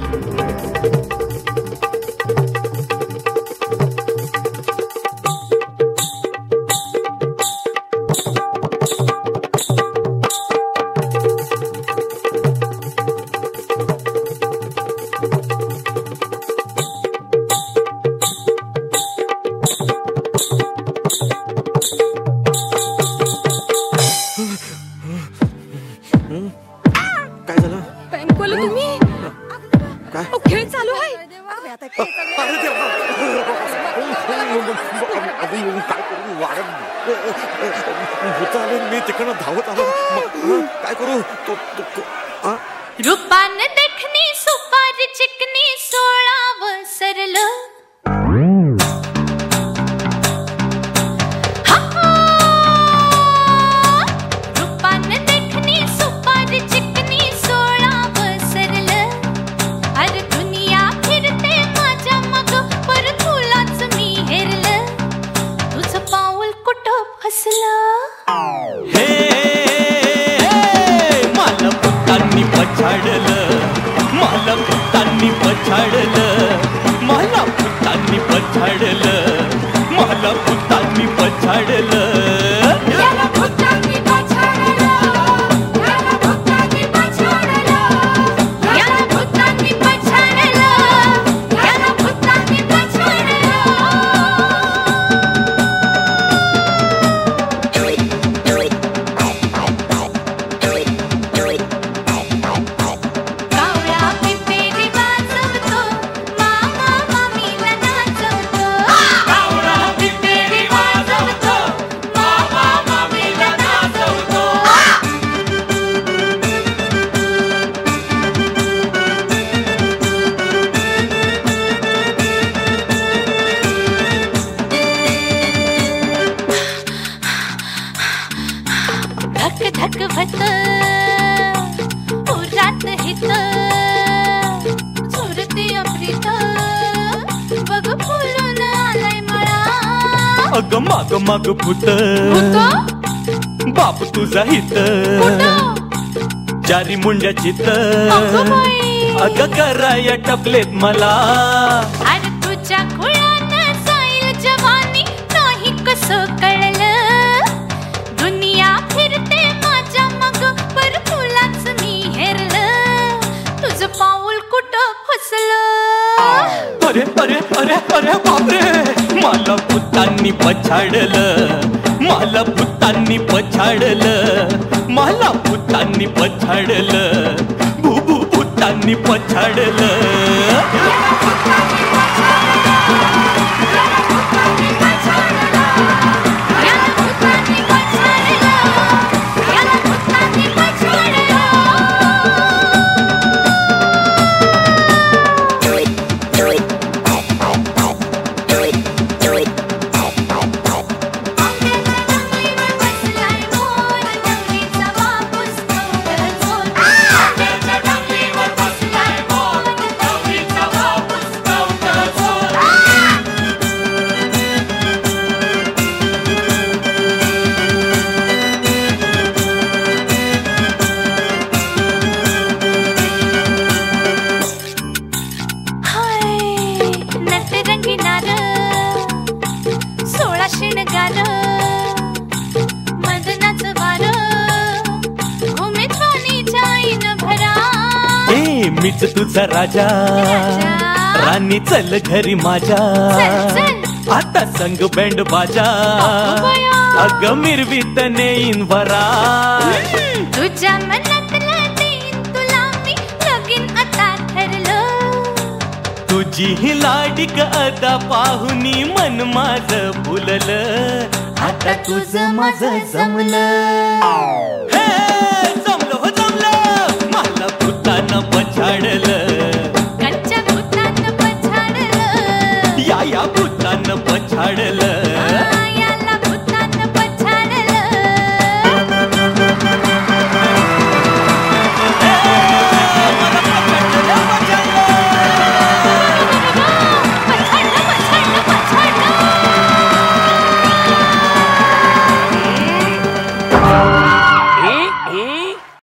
मी तिकडनं धावत आलो काय करू रूपान देखनी सुपारी चिकनी 16 सरलं रूपान देखनी सुपारी चिकनी 16 सरलं अरे दुनिया फिरते माझ्या मग पर तुलाच मी हेरलं तुझं पाऊल कुठं फसलं मला भूतांनी पछाडलं मला भूतांनी पछाडलं मला भूतांनी पछाडलं धकभत उरात हित सुरती अमृत बघ फुलून आलाय मळा अग माग माग फुट बाप तुझा हित चारी मुंड्या चित अग कराया टपलेत मला अरे तुझ्या खुळ्यानं जाईल जवानी नाही कसं कळलं दुनिया फिरते माझ्या मग पर तुलाच मी हेरलं तुझं पाऊल कुठं फसलं अरे अरे अरे अरे बापरे मला भूतांनी पछाडलं मला भूतांनी पछाडलं मला भूतांनी पछाडलं भूतांनी पछाडलं मीच तुझा राजा राणी चल घरी माझ्या आता संग बँड बाजा अग मिरवीत नेईन वरा तुझ्या मनातला देईन तुला मी लगीन आता ठरलं तुझी ही लाडिक अदा पाहुनी मन माझं फुललं आता तुझं माझं जमलं